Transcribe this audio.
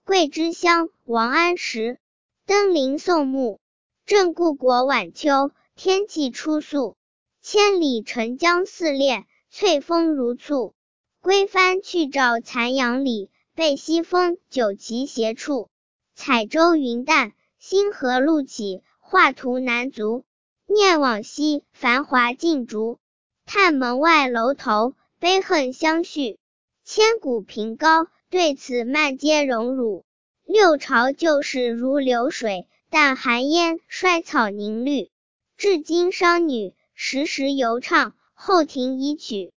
桂枝香，王安石。登临宋墓，正故国晚秋，天气初肃。千里澄江似练，翠峰如簇。归帆去照残阳里，被西风酒旗斜矗。彩舟云淡，星河路起，画图难足。念往昔，繁华尽逐。叹门外楼头，悲恨相续。千古凭高，对此漫皆荣辱。六朝旧事如流水，但寒烟衰草凝绿。至今商女时时犹唱，后庭遗曲。